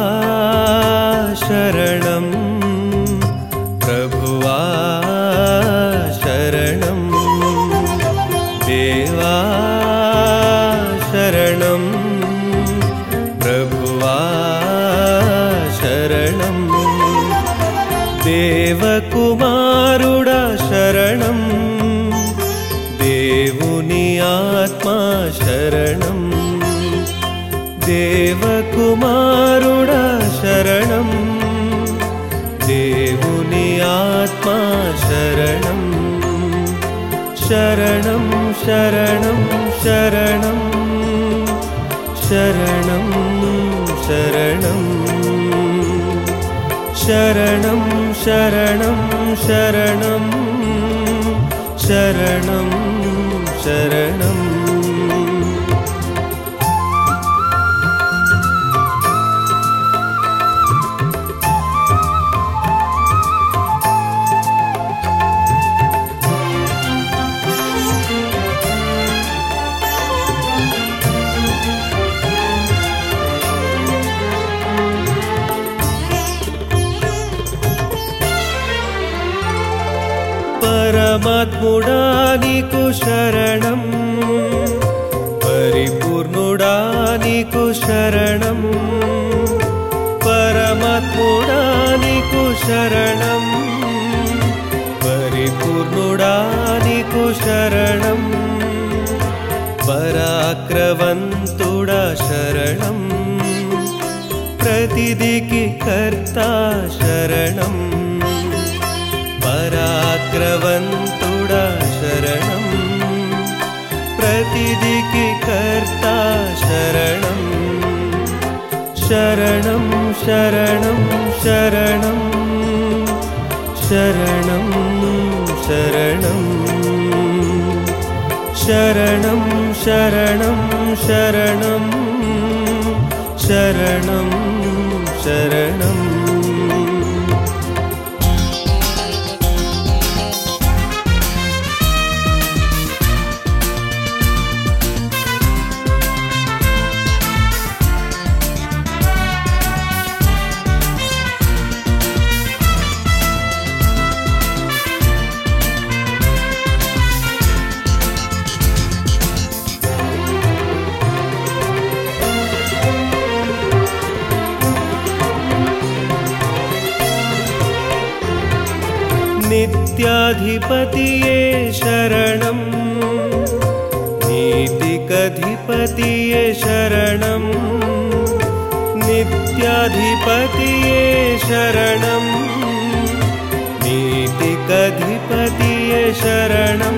శరణం ప్రభువా శరణం దేవా శరణం ప్రభువా శరణం దేవకుమారుడా శరణం దేవుని ఆత్మా శరణం దేవకుమారుడా శరణం దేవుని ఆత్మా శరణం శరణం శరణం శరణం శరణం శరణం శరణం శరణం శరణం శరణం శరణం పరమాత్ముడా నీకు శరణం పరిపూర్ణుడా నీకు శరణం పరమాత్ముడా నీకు శరణం పరిపూర్ణుడా నీకు శరణం పరాక్రవంతుడా శరణం ప్రతిదికి కర్తా శరణం పరాక్రవంతుడా శరణం ప్రతిదికి కర్తా శరణం శరణం శరణం శరణం శరణం శరణం శరణం శరణం శరణం శరణం శరణం నిత్యాధిపతియే శరణం నీతికధిపతియే శరణం నిత్యాధిపతియే శరణం నీతికధిపతియే శరణం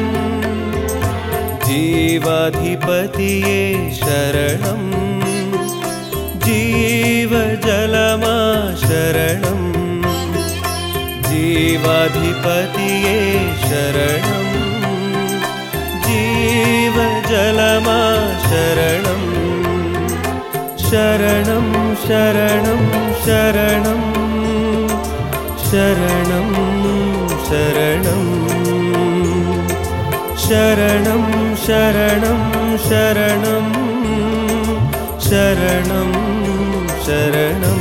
జీవాధిపతియే శరణం జీవజలమా శరణం జీవాధిపతియే శరణం జీవజలమా శరణం శరణం శరణం శరణం శరణం శరణం శరణం శరణం శరణం శరణం శరణం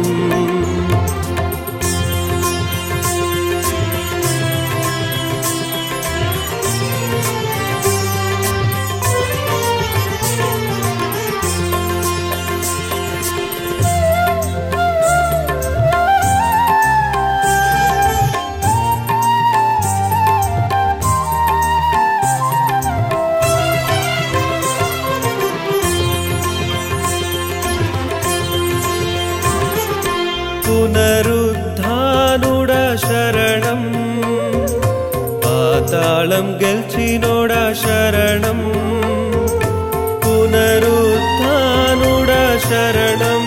పునరుద్ధానుడా శరణం పాతాళం గెల్చినోడా శరణం పునరుద్ధానుడా శరణం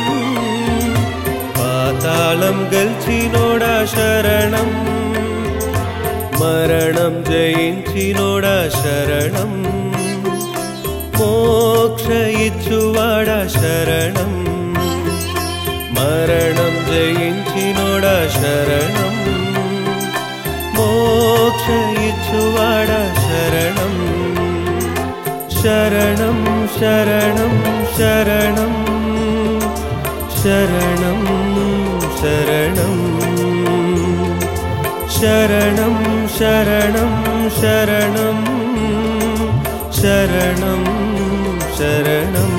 పాతాళం గెల్చినోడా శరణం మరణం జయించినోడా శరణం మోక్ష ఇచ్చువాడా శరణం మరణం జయించినోడా శరణం మోక్ష ఇచ్చువాడా శరణం శరణం శరణం శరణం శరణం శరణం శరణం శరణం శరణం శరణం